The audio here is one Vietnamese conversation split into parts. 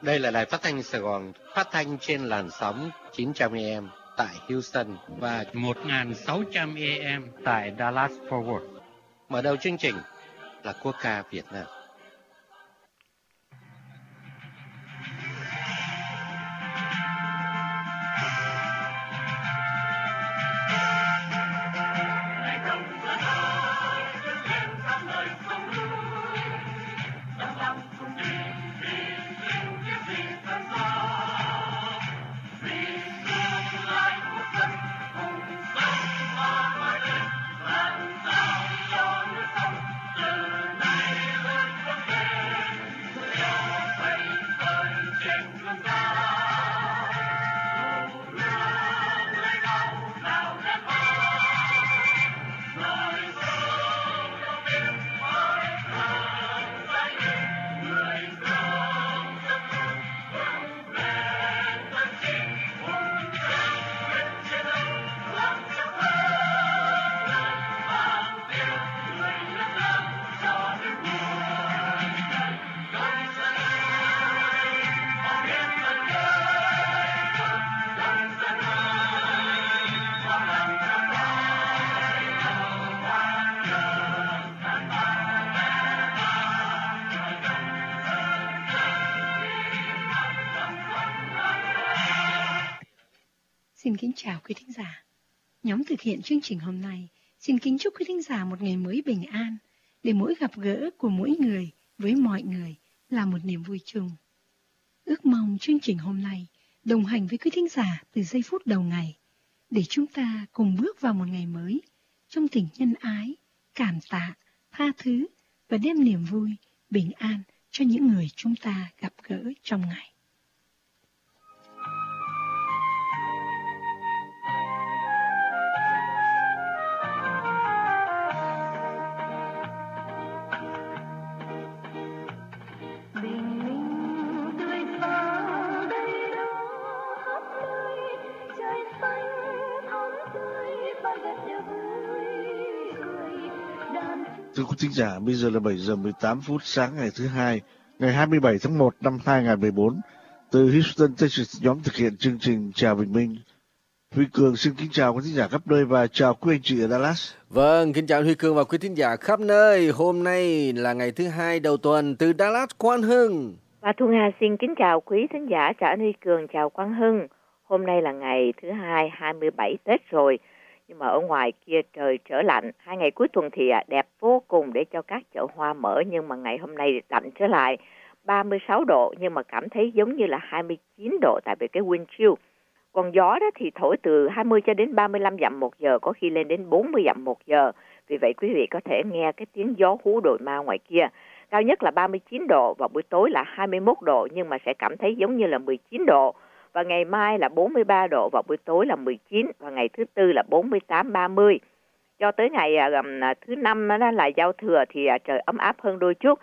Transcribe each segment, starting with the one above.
Đây là đài phát thanh Sài Gòn, phát thanh trên làn sóng 900 AM tại Houston và 1600 AM tại Dallas Fort Worth. mở đầu chương trình là quốc ca Việt Nam. Xin kính chào quý thính giả. Nhóm thực hiện chương trình hôm nay xin kính chúc quý thính giả một ngày mới bình an, để mỗi gặp gỡ của mỗi người với mọi người là một niềm vui chung. Ước mong chương trình hôm nay đồng hành với quý thính giả từ giây phút đầu ngày, để chúng ta cùng bước vào một ngày mới trong tình nhân ái, cảm tạ, tha thứ và đem niềm vui, bình an cho những người chúng ta gặp gỡ trong ngày. Thưa quý thính giả, bây giờ là 7 giờ 18 phút sáng ngày thứ Hai, ngày 27 tháng 1 năm 2014. Từ Houston, Texas, nhóm thực hiện chương trình chào bình minh. Huy Cường xin kính chào quý thính giả khắp nơi và chào quý anh chị ở Dallas. Vâng, kính chào Huy Cường và quý thính giả khắp nơi. Hôm nay là ngày thứ Hai đầu tuần, từ Dallas, Quang Hưng. Và Thu Hà xin kính chào quý thính giả, chào anh Huy Cường, chào Quang Hưng. Hôm nay là ngày thứ Hai, 27 Tết rồi. Nhưng mà ở ngoài kia trời trở lạnh. 2 ngày cuối tuần thì đẹp vô cùng để cho các chợ hoa mở. Nhưng mà ngày hôm nay thì lạnh trở lại. 36 độ nhưng mà cảm thấy giống như là 29 độ tại vì cái wind chill. Còn gió đó thì thổi từ 20 cho đến 35 dặm một giờ, có khi lên đến 40 dặm một giờ. Vì vậy quý vị có thể nghe cái tiếng gió hú đồi ma ngoài kia. Cao nhất là 39 độ và buổi tối là 21 độ nhưng mà sẽ cảm thấy giống như là 19 độ. Và ngày mai là 43 độ và buổi tối là 19 và ngày thứ Tư là 48-30. Cho tới ngày thứ Năm đó là giao thừa thì trời ấm áp hơn đôi chút,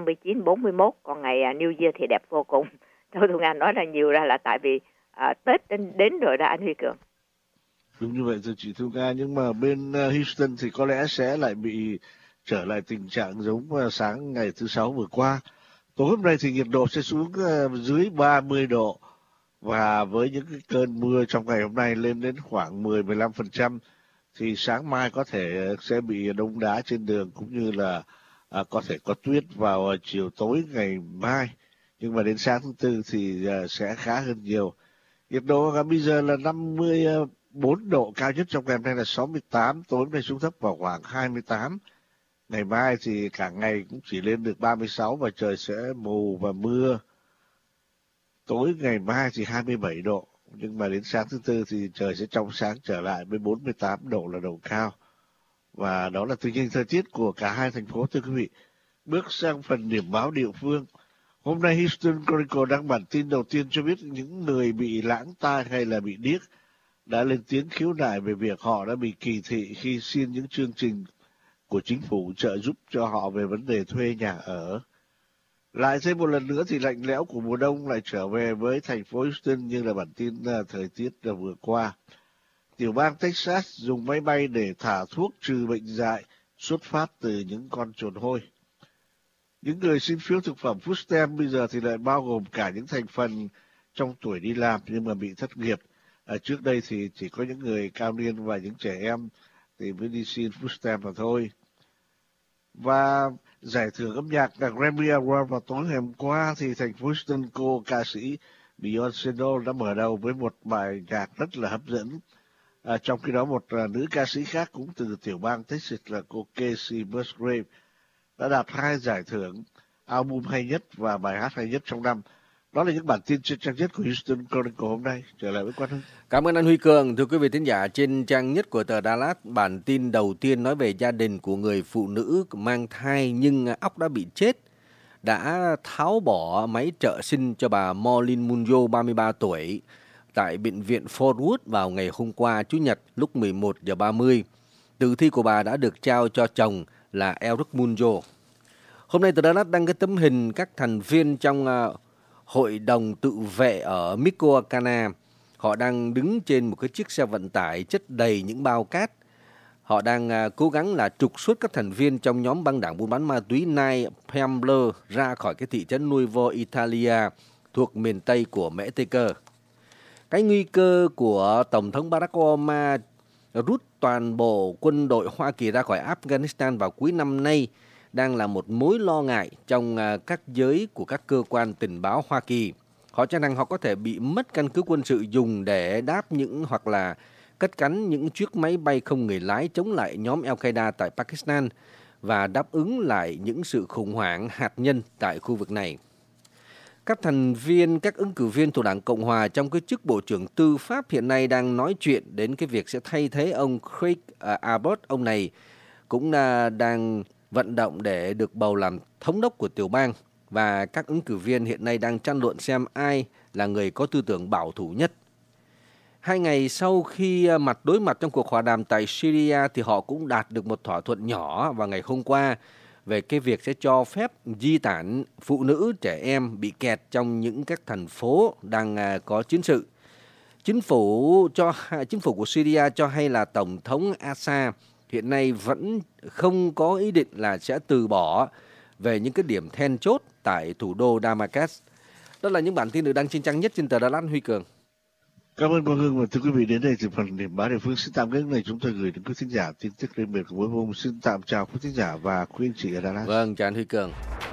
59-41. Còn ngày New Year thì đẹp vô cùng. Tôi Thu Nga nói là nhiều ra là tại vì Tết đến rồi đó anh Huy Cường. Đúng như vậy thưa chị Thu Nga, nhưng mà bên Houston thì có lẽ sẽ lại bị trở lại tình trạng giống sáng ngày thứ Sáu vừa qua. Tối hôm nay thì nhiệt độ sẽ xuống dưới 30 độ. Và với những cái cơn mưa trong ngày hôm nay lên đến khoảng 10-15% thì sáng mai có thể sẽ bị đông đá trên đường, cũng như là có thể có tuyết vào chiều tối ngày mai. Nhưng mà đến sáng thứ Tư thì sẽ khá hơn nhiều. Nhiệt độ bây giờ là 54 độ, cao nhất trong ngày hôm nay là 68, tối hôm nay xuống thấp vào khoảng 28. Ngày mai thì cả ngày cũng chỉ lên được 36 và trời sẽ mù và mưa. Tối ngày mai thì 27 độ, nhưng mà đến sáng thứ Tư thì trời sẽ trong sáng trở lại với 48 độ là độ cao. Và đó là tình hình thời tiết của cả hai thành phố thưa quý vị. Bước sang phần điểm báo địa phương. Hôm nay Houston Chronicle đăng bản tin đầu tiên cho biết những người bị lãng tai hay là bị điếc đã lên tiếng khiếu nại về việc họ đã bị kỳ thị khi xin những chương trình của chính phủ trợ giúp cho họ về vấn đề thuê nhà ở. Lại thêm một lần nữa thì lạnh lẽo của mùa đông lại trở về với thành phố Houston như là bản tin thời tiết vừa qua. Tiểu bang Texas dùng máy bay để thả thuốc trừ bệnh dại xuất phát từ những con trồn hôi. Những người xin phiếu thực phẩm food stamp bây giờ thì lại bao gồm cả những thành phần trong tuổi đi làm nhưng mà bị thất nghiệp. Trước đây thì chỉ có những người cao niên và những trẻ em thì mới đi xin food stamp mà thôi. Và giải thưởng âm nhạc Grammy Award vào tối ngày hôm qua thì thành phố Houston, cô ca sĩ Beyoncé đã mở đầu với một bài nhạc rất là hấp dẫn. Trong khi đó một nữ ca sĩ khác cũng từ tiểu bang Texas là cô Casey Musgrave đã đạt 2 giải thưởng album hay nhất và bài hát hay nhất trong năm. Đó là những bản tin trên trang nhất của Houston Chronicle hôm nay. Trở lại với Quang Hưng. Cảm ơn anh Huy Cường. Thưa quý vị thính giả, trên trang nhất của tờ Dallas, bản tin đầu tiên nói về gia đình của người phụ nữ mang thai nhưng óc đã bị chết, đã tháo bỏ máy trợ sinh cho bà Maureen Munro, 33 tuổi, tại bệnh viện Fort Worth vào ngày hôm qua Chủ nhật lúc 11:30. Tử thi của bà đã được trao cho chồng là Eric Munro. Hôm nay tờ Dallas đăng cái tấm hình các thành viên trong hội đồng tự vệ ở Michoacana. Họ đang đứng trên một cái chiếc xe vận tải chất đầy những bao cát. Họ đang cố gắng là trục xuất các thành viên trong nhóm băng đảng buôn bán ma túy Nine Pambler ra khỏi cái thị trấn Nuevo Italia thuộc miền Tây của Mexico. Cái nguy cơ của Tổng thống Barack Obama rút toàn bộ quân đội Hoa Kỳ ra khỏi Afghanistan vào cuối năm nay đang là một mối lo ngại trong các giới của các cơ quan tình báo Hoa Kỳ. Họ cho rằng họ có thể bị mất căn cứ quân sự dùng để đáp những hoặc là cất cánh những chiếc máy bay không người lái chống lại nhóm Al-Qaeda tại Pakistan và đáp ứng lại những sự khủng hoảng hạt nhân tại khu vực này. Các ứng cử viên thuộc Đảng Cộng Hòa trong cái chức Bộ trưởng Tư pháp hiện nay đang nói chuyện đến cái việc sẽ thay thế ông Craig Abbott. Ông này cũng đang vận động để được bầu làm thống đốc của tiểu bang, và các ứng cử viên hiện nay đang tranh luận xem ai là người có tư tưởng bảo thủ nhất. 2 ngày sau khi đối mặt trong cuộc hòa đàm tại Syria thì họ cũng đạt được một thỏa thuận nhỏ vào ngày hôm qua về cái việc sẽ cho phép di tản phụ nữ, trẻ em bị kẹt trong những các thành phố đang có chiến sự. Chính phủ của Syria cho hay là Tổng thống Assad hiện nay vẫn không có ý định là sẽ từ bỏ về những cái điểm then chốt tại thủ đô Damascus. Đó là những bản tin được đăng trên trang nhất trên tờ Dallas. Huy Cường. Cảm ơn Quang Hưng. Và thưa quý vị, đến đây thì phần điểm báo địa phương xin tạm ngưng này. Chúng tôi gửi đến quý thính giả tin tức trên miền của mỗi vùng. Xin tạm chào quý thính giả và quý anh chị ở Dallas. Vâng, chào anh Huy Cường.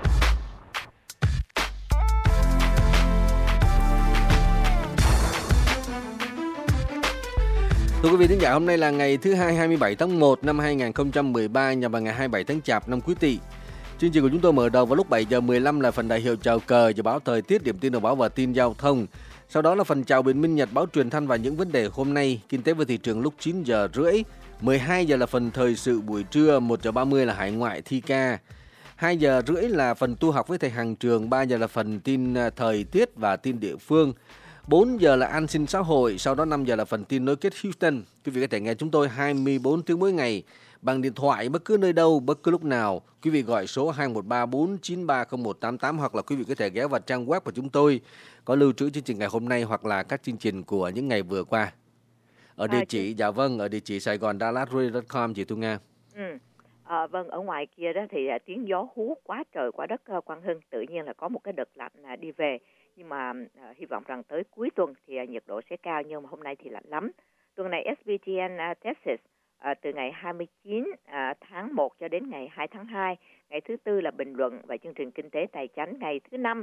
Thưa quý vị thính giả, hôm nay là ngày thứ Hai 27 tháng 1 năm 2013, nhằm vào ngày 27 tháng Chạp năm Quý Tỵ. Chương trình của chúng tôi mở đầu vào lúc 7:15 là phần đại hiệu chào cờ, dự báo thời tiết, điểm tin đầu báo và tin giao thông. Sau đó là phần chào bình minh, nhật báo truyền thanh và những vấn đề hôm nay, kinh tế và thị trường lúc 9:30. 12 giờ là phần thời sự buổi trưa, 1:30 là hải ngoại thi ca. 2:30 là phần tu học với thầy Hằng Trường, 3 giờ là phần tin thời tiết và tin địa phương. 4 giờ là an sinh xã hội, sau đó 5 giờ là phần tin nối kết Houston. Quý vị có thể nghe chúng tôi 24 tiếng mỗi ngày bằng điện thoại bất cứ nơi đâu, bất cứ lúc nào. Quý vị gọi số 213-493-0188 hoặc là quý vị có thể ghé vào trang web của chúng tôi có lưu trữ chương trình ngày hôm nay hoặc là các chương trình của những ngày vừa qua. Ở địa chỉ, ở địa chỉ Sài Gòn DallasRadio.com, chị Thu Nga. Vâng, ở ngoài kia đó thì tiếng gió hú quá trời quá đất, Quang Hưng. Tự nhiên là có một cái đợt lạnh đi về. Nhưng mà hy vọng rằng tới cuối tuần thì nhiệt độ sẽ cao, nhưng mà hôm nay thì lạnh lắm. Tuần này SBTN Texas từ ngày 29 tháng 1 cho đến ngày 2 tháng 2. Ngày thứ Tư là bình luận và chương trình kinh tế tài chánh. Ngày thứ Năm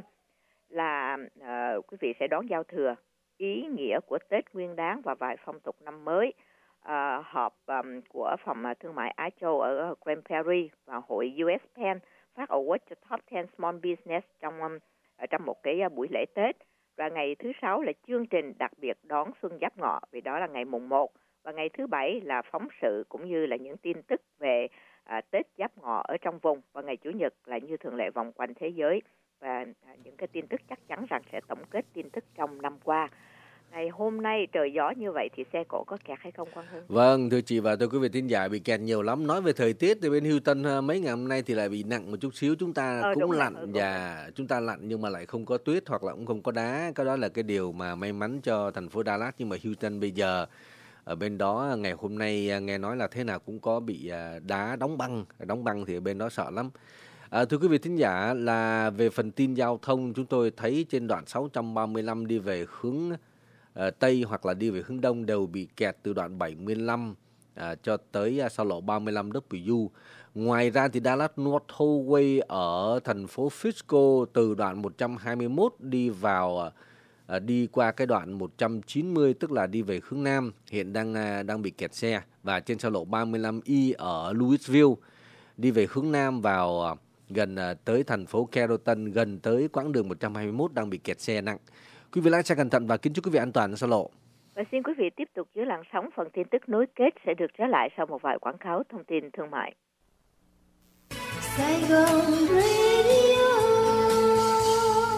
là quý vị sẽ đón giao thừa, ý nghĩa của Tết Nguyên Đán và vài phong tục năm mới. Họp của Phòng Thương mại Á Châu ở Grand Prairie và hội US Pen phát award cho Top 10 Small Business trong một cái buổi lễ Tết. Và ngày thứ Sáu là chương trình đặc biệt đón Xuân Giáp Ngọ, vì đó là ngày mùng 1. Và ngày thứ Bảy là phóng sự cũng như là những tin tức về Tết Giáp Ngọ ở trong vùng. Và ngày Chủ nhật là như thường lệ vòng quanh thế giới và những cái tin tức chắc chắn rằng sẽ tổng kết tin tức trong năm qua. Ngày hôm nay trời gió như vậy thì xe cộ có kẹt hay không, Quang Hưng? Vâng, thưa chị và thưa quý vị thính giả, bị kẹt nhiều lắm. Nói về thời tiết thì bên Houston mấy ngày hôm nay thì lại bị nặng một chút xíu. Chúng ta cũng lạnh và chúng ta lạnh nhưng mà lại không có tuyết hoặc là cũng không có đá. Cái đó là cái điều mà may mắn cho thành phố Dallas. Nhưng mà Houston bây giờ ở bên đó ngày hôm nay nghe nói là thế nào cũng có bị đá đóng băng thì ở bên đó sợ lắm. Thưa quý vị thính giả, là về phần tin giao thông, chúng tôi thấy trên đoạn 635 đi về hướng Tây hoặc là đi về hướng Đông đều bị kẹt từ đoạn 75 cho tới sau lộ 35 W. Ngoài ra thì Dallas North Tollway ở thành phố Frisco từ đoạn 121 đi qua cái đoạn 190, tức là đi về hướng Nam, hiện đang bị kẹt xe. Và trên sau lộ 35E ở Louisville đi về hướng Nam vào gần tới thành phố Carrollton, gần tới quãng đường 121 đang bị kẹt xe nặng. Quý vị lái xe cẩn thận và kính chúc quý vị an toàn trên sau lộ. Và xin quý vị tiếp tục giữ làn sóng, phần tin tức nối kết sẽ được trở lại sau một vài quảng cáo thông tin thương mại. Sài Gòn